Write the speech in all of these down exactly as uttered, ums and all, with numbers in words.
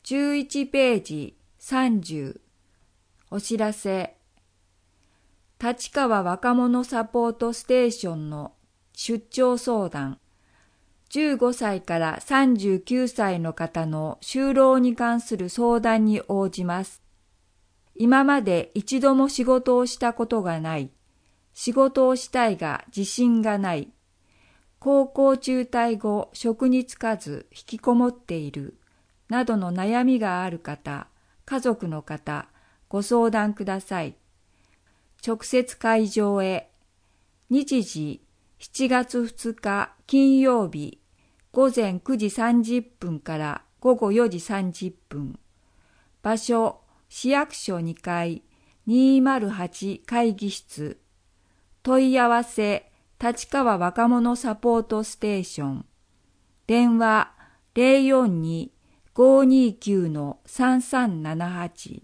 じゅういちページさんじゅうお知らせ。立川若者サポートステーションの出張相談。じゅうごさいからさんじゅうきゅうさいの方の就労に関する相談に応じます。今まで一度も仕事をしたことがない。仕事をしたいが自信がない。高校中退後、職に就かず引きこもっている。などの悩みがある方、家族の方、ご相談ください。直接会場へ。日時しちがつふつか金曜日ごぜんくじさんじゅっぷんからごごよじさんじゅっぷん。場所市役所にかいにーまるはち会議室。問い合わせ立川若者サポートステーション。電話 ゼロよんに ごーにーきゅう さんさんななはち。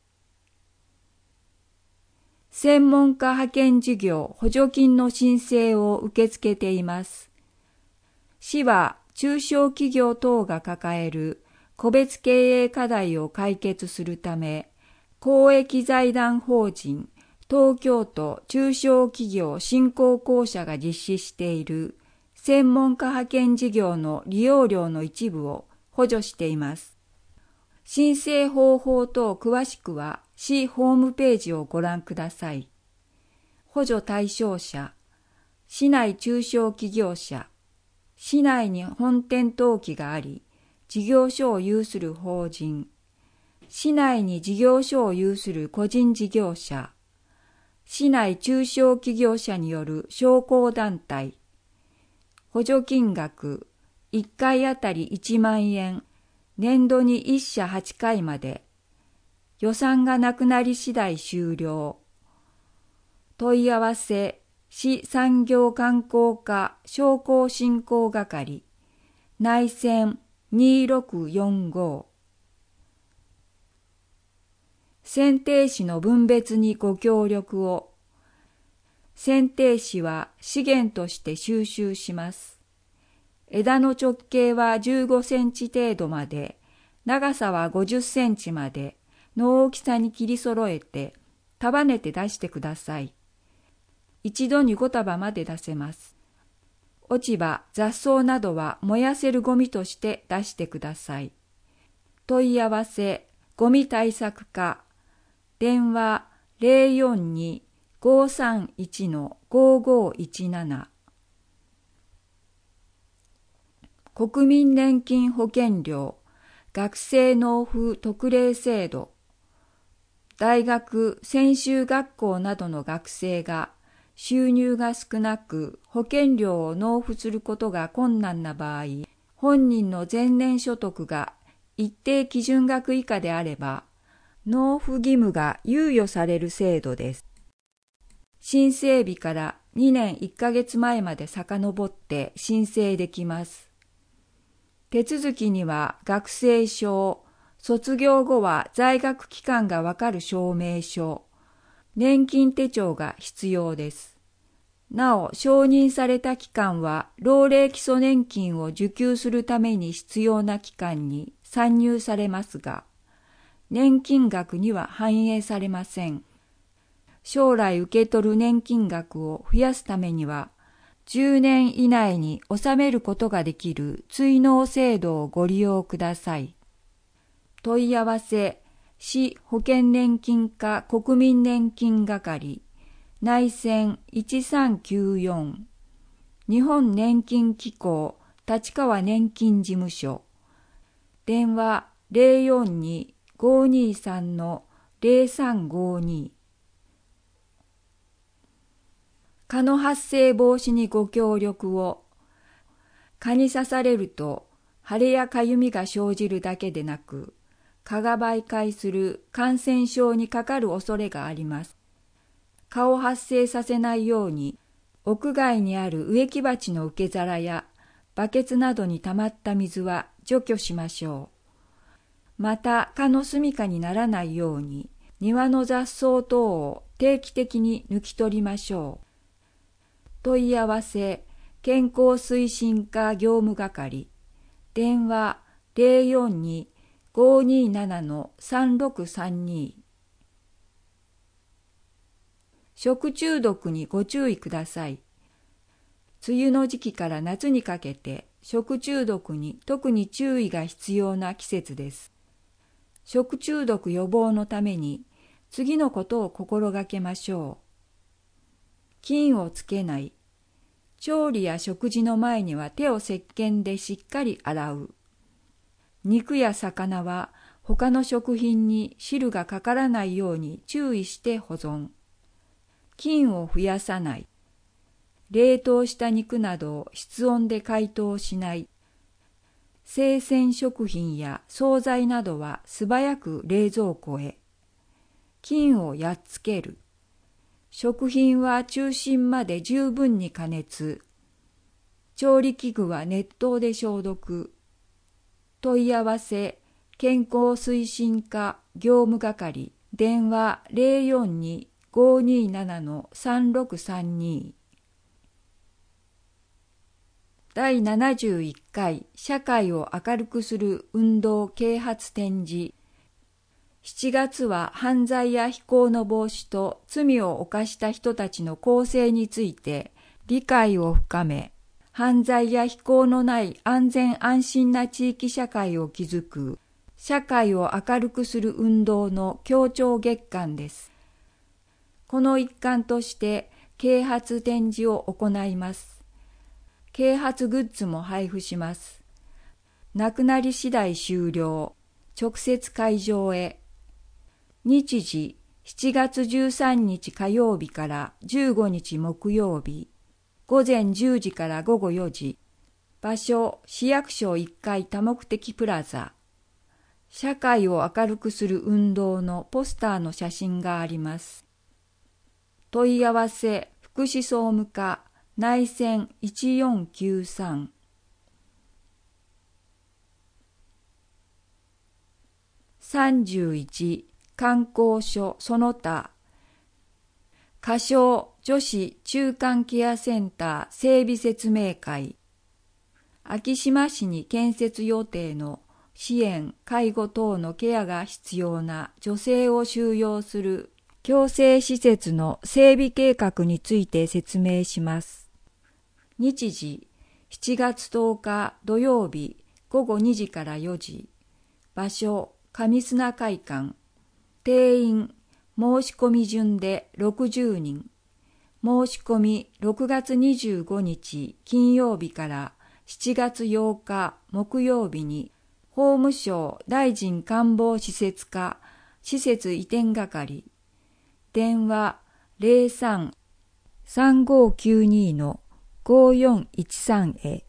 専門家派遣事業補助金の申請を受け付けています。市は中小企業等が抱える個別経営課題を解決するため、公益財団法人東京都中小企業振興公社が実施している専門家派遣事業の利用料の一部を補助しています。申請方法等詳しくは市ホームページをご覧ください。補助対象者、市内中小企業者、市内に本店登記があり、事業所を有する法人、市内に事業所を有する個人事業者、市内中小企業者による商工団体、補助金額いっかいあたりいちまんえん、年度にいっしゃはちかいまで、予算がなくなり次第終了。問い合わせ、市産業観光課商工振興係、内線にーろくよんご。選定士の分別にご協力を。選定士は資源として収集します。枝の直径はじゅうごセンチ程度まで、長さはごじゅっセンチまでの大きさに切り揃えて束ねて出してください。一度にごたばまで出せます。落ち葉、雑草などは燃やせるゴミとして出してください。問い合わせ、ゴミ対策課、電話 ゼロよんに ごーさんいち ごーごーいちなな。国民年金保険料、学生納付特例制度。大学、専修学校などの学生が収入が少なく保険料を納付することが困難な場合、本人の前年所得が一定基準額以下であれば、納付義務が猶予される制度です。申請日からにねんいっかげつまえまで遡って申請できます。手続きには学生証、卒業後は在学期間がわかる証明書、年金手帳が必要です。なお、承認された期間は老齢基礎年金を受給するために必要な期間に算入されますが、年金額には反映されません。将来受け取る年金額を増やすためには、じゅうねん以内に納めることができる追納制度をご利用ください。問い合わせ、市保険年金課国民年金係、内線いちさんきゅうよん、日本年金機構立川年金事務所、電話 ゼロよんに ごーにーさん ゼロさんごーに。蚊の発生防止にご協力を。蚊に刺されると腫れやかゆみが生じるだけでなく、蚊が媒介する感染症にかかる恐れがあります。蚊を発生させないように、屋外にある植木鉢の受け皿やバケツなどに溜まった水は除去しましょう。また、蚊の住処にならないように、庭の雑草等を定期的に抜き取りましょう。問い合わせ、健康推進課業務係、電話 ゼロよんにごーにーななのさんろくさんに。食中毒にご注意ください。梅雨の時期から夏にかけて食中毒に特に注意が必要な季節です。食中毒予防のために次のことを心がけましょう。菌をつけない。調理や食事の前には手を石鹸でしっかり洗う。肉や魚は他の食品に汁がかからないように注意して保存。菌を増やさない。冷凍した肉などを室温で解凍しない。生鮮食品や惣菜などは素早く冷蔵庫へ。菌をやっつける。食品は中心まで十分に加熱。調理器具は熱湯で消毒。問い合わせ、健康推進課業務係、電話 ゼロよんにーごーにーななのさんろくさんに。だいななじゅういっかい社会を明るくする運動啓発展示。しちがつは犯罪や非行の防止と罪を犯した人たちの更生について理解を深め、犯罪や非行のない安全安心な地域社会を築く社会を明るくする運動の協調月間です。この一環として啓発展示を行います。啓発グッズも配布します。なくなり次第終了。直接会場へ。日時しちがつじゅうさんにち火曜日からじゅうごにち木曜日。ごぜんじゅうじからごごよじ。場所、市役所いっかい多目的プラザ。社会を明るくする運動のポスターの写真があります。問い合わせ、福祉総務課、内線いちよんきゅうさん。さんじゅういち、観光所その他。仮称女子中間ケアセンター整備説明会。昭島市に建設予定の支援・介護等のケアが必要な女性を収容する共生施設の整備計画について説明します。日時しちがつとおか土曜日ごごにじからよじ。場所上砂会館。定員申し込み順でろくじゅうにん。申し込みろくがつにじゅうごにち金曜日からしちがつようか木曜日に法務省大臣官房施設課施設移転係。電話 ゼロさん さんごきゅうに のごよんいちさん へ。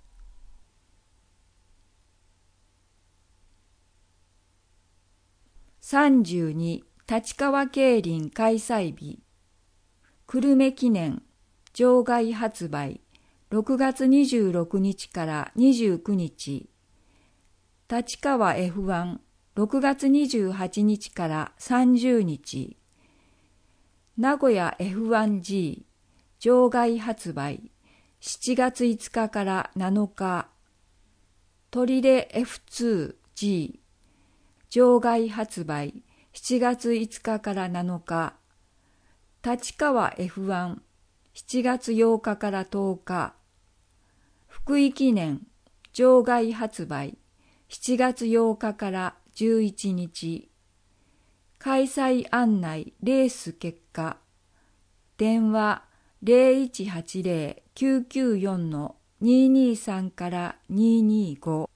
さんじゅうに立川競輪開催日。久留米記念場外発売ろくがつにじゅうろくにちからにじゅうくにち。立川 エフワンろくがつにじゅうはちにちからさんじゅうにち。名古屋 エフワンジー 場外発売しちがついつかからなのか。取手 エフツージー 場外発売しちがついつかからなのか。立川 エフワン しちがつようかからとおか。福井記念場外発売しちがつようかからじゅういちにち。開催案内レース結果。電話 ゼロいちはちゼロ きゅうきゅうよん のにーにーさんからにーにーご。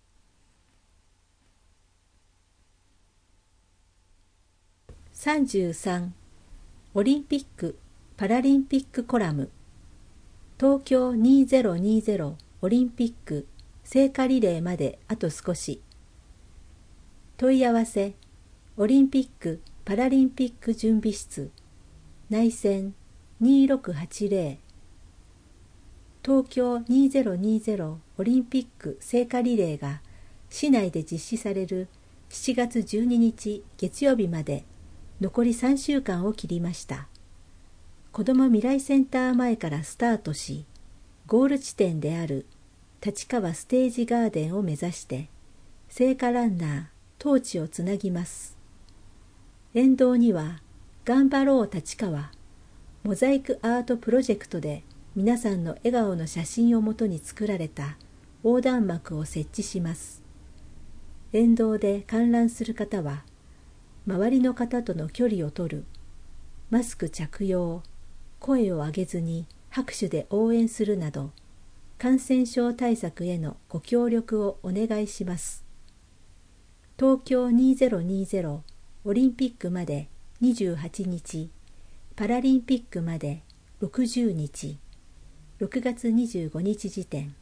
さんじゅうさんオリンピック・パラリンピックコラム。東京にせんにじゅうオリンピック聖火リレーまであと少し。問い合わせオリンピック・パラリンピック準備室内線にろくはちゼロ。東京にせんにじゅうオリンピック聖火リレーが市内で実施されるしちがつじゅうににち月曜日まで残りさんしゅうかんを切りました。子ども未来センター前からスタートし、ゴール地点である立川ステージガーデンを目指して、聖火ランナー、 トーチをつなぎます。沿道には頑張ろう立川モザイクアートプロジェクトで皆さんの笑顔の写真をもとに作られた横断幕を設置します。沿道で観覧する方は周りの方との距離を取る、マスク着用、声を上げずに拍手で応援するなど感染症対策へのご協力をお願いします。東京にせんにじゅうオリンピックまでにじゅうはちにち、パラリンピックまでろくじゅうにち、ろくがつにじゅうごにち時点。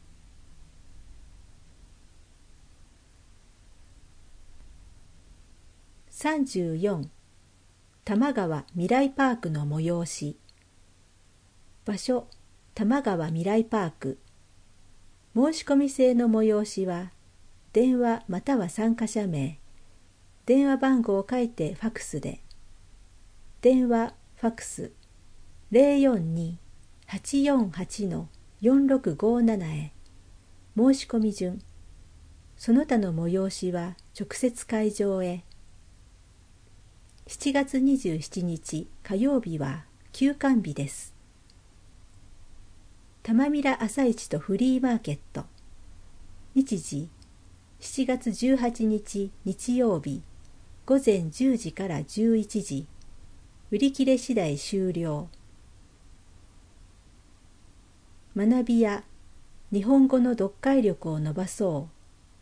さんじゅうよん、多摩川未来パークの催し。場所、多摩川未来パーク。申し込み制の催しは、電話または参加者名、電話番号を書いてファクスで、電話、ファクス ゼロよんに はちよんはち よんろくごなな へ。申し込み順。その他の催しは直接会場へ。しちがつにじゅうしちにち火曜日は休館日です。多摩ミラ朝市とフリーマーケット。日時しちがつじゅうはちにち日曜日ごぜんじゅうじからじゅういちじ。売り切れ次第終了。学びや日本語の読解力を伸ばそう。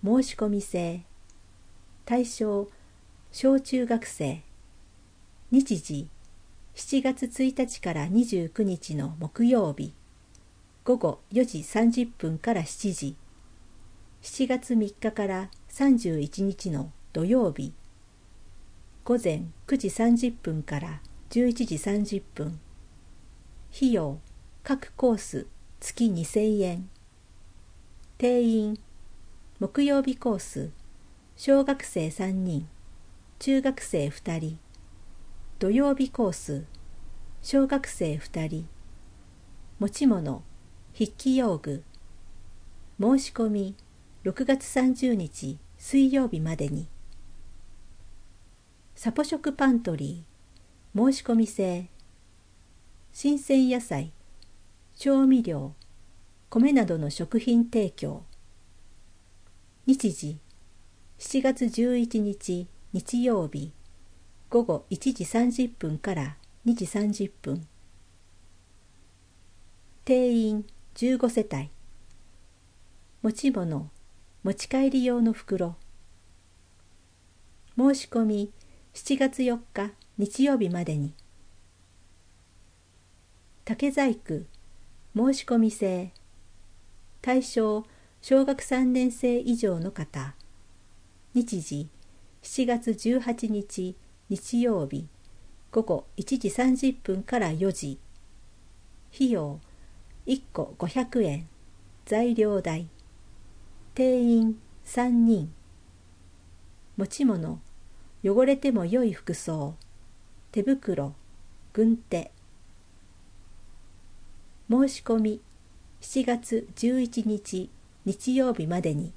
申し込み制。対象小中学生。日時しちがつついたちからにじゅうくにちの木曜日ごごよじさんじゅっぷんからしちじ。しちがつみっかからさんじゅういちにちの土曜日ごぜんくじさんじゅっぷんからじゅういちじさんじゅっぷん。費用各コース月にせんえん。定員木曜日コース小学生さんにん、中学生ふたり。土曜日コース小学生ふたり。持ち物筆記用具。申し込みろくがつさんじゅうにち水曜日までに。サポ食パントリー。申し込み制。新鮮野菜、調味料、米などの食品提供。日時しちがつじゅういちにち日曜日ごごいちじさんじゅっぷんからにじさんじゅっぷん。定員じゅうごせたい。持ち物持ち帰り用の袋。申し込みしちがつよっか日曜日までに。竹細工申し込み制。対象小学さんねんせい以上の方。日時しちがつじゅうはちにち日曜日ごごいちじさんじゅっぷんからよじ。費用いっこごひゃくえん。材料代。定員さんにん。持ち物汚れても良い服装、手袋、軍手。申し込みしちがつじゅういちにち日曜日までに。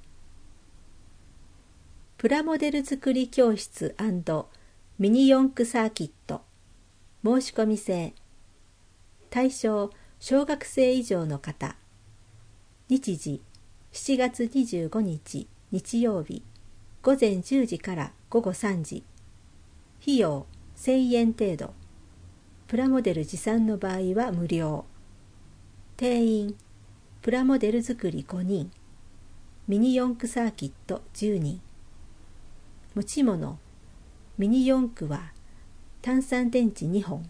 プラモデル作り教室&ミニ四駆サーキット。申し込み制。対象小学生以上の方。日時しちがつにじゅうごにち日曜日ごぜんじゅうじからごごさんじ。費用せんえん程度。プラモデル持参の場合は無料。定員プラモデル作りごにん、ミニ四駆サーキットじゅうにん。持ち物ミニ四駆は単三電池にほん。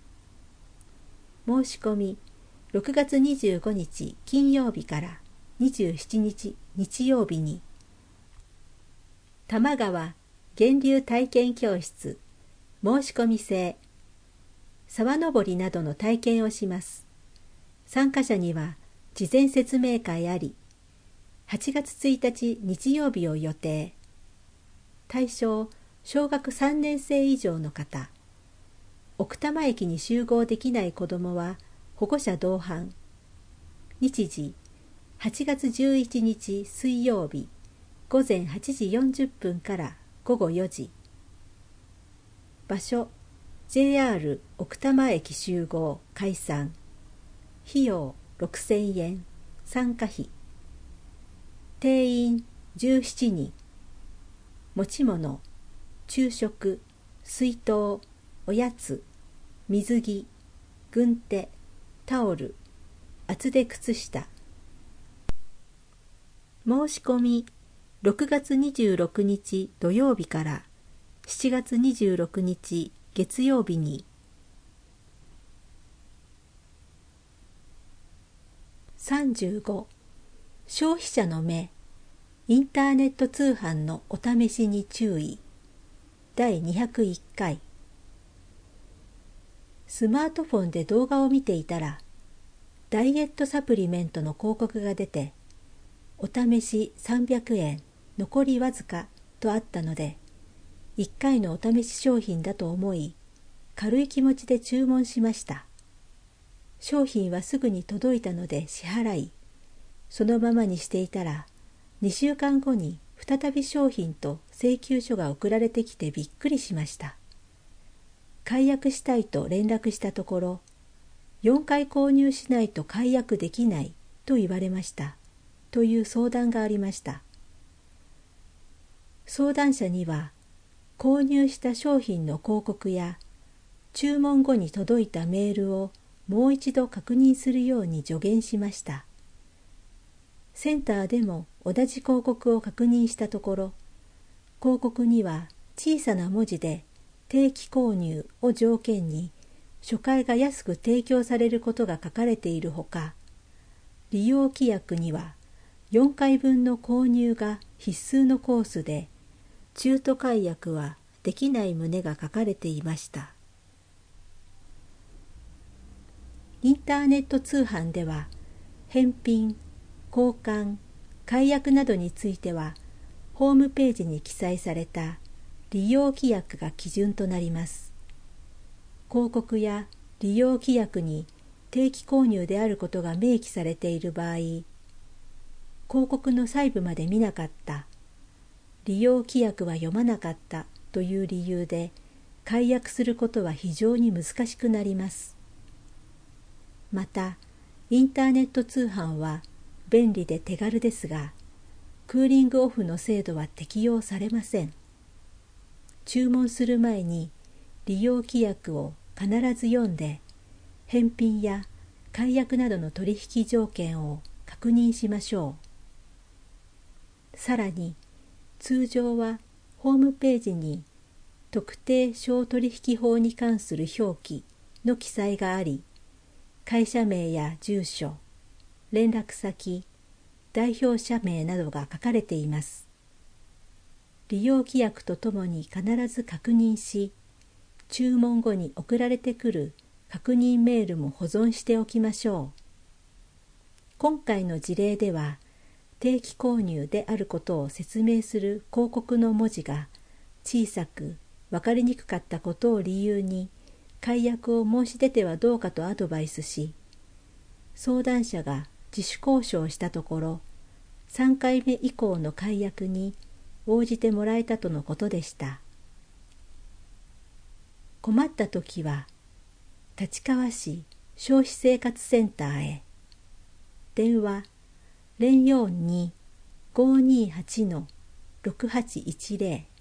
申し込みろくがつにじゅうごにち金曜日からにじゅうしちにち日曜日に。多摩川源流体験教室。申し込み制。沢登りなどの体験をします。参加者には事前説明会あり、はちがつついたち日曜日を予定。対象小学さんねんせい以上の方。奥多摩駅に集合できない子どもは保護者同伴。日時はちがつじゅういちにち水曜日ごぜんはちじよんじゅっぷんからごごよじ。場所 ジェイアール 奥多摩駅集合解散。費用ろくせんえん参加費。定員じゅうななにん。持ち物昼食、水筒、おやつ、水着、軍手、タオル、厚手靴下。申し込みろくがつにじゅうろくにち土曜日からしちがつにじゅうろくにち月曜日に。さんじゅうご消費者の目、インターネット通販のお試しに注意。だいにひゃくいっかい。スマートフォンで動画を見ていたら、ダイエットサプリメントの広告が出て、お試しさんびゃくえん、残りわずかとあったので、いっかいのお試し商品だと思い、軽い気持ちで注文しました。商品はすぐに届いたので支払い、そのままにしていたら、にしゅうかんごに再び商品と請求書が送られてきてびっくりしました。解約したいと連絡したところ、よんかい購入しないと解約できないと言われました。という相談がありました。相談者には、購入した商品の広告や、注文後に届いたメールをもう一度確認するように助言しました。センターでも同じ広告を確認したところ、広告には小さな文字で定期購入を条件に初回が安く提供されることが書かれているほか、利用規約にはよんかいぶんの購入が必須のコースで、中途解約はできない旨が書かれていました。インターネット通販では、返品、交換、解約などについては、ホームページに記載された利用規約が基準となります。広告や利用規約に定期購入であることが明記されている場合、広告の細部まで見なかった、利用規約は読まなかったという理由で、解約することは非常に難しくなります。また、インターネット通販は便利で手軽ですが、クーリングオフの制度は適用されません。注文する前に利用規約を必ず読んで、返品や解約などの取引条件を確認しましょう。さらに、通常はホームページに特定商取引法に関する表記の記載があり、会社名や住所、連絡先、代表者名などが書かれています。利用規約とともに必ず確認し、注文後に送られてくる確認メールも保存しておきましょう。今回の事例では、定期購入であることを説明する広告の文字が小さく分かりにくかったことを理由に、解約を申し出てはどうかとアドバイスし、相談者が自主交渉したところ、さんかいめ以降の解約に応じてもらえたとのことでした。困ったときは、立川市消費生活センターへ。電話ゼロよんに ごーにーはち ろくはちいちゼロ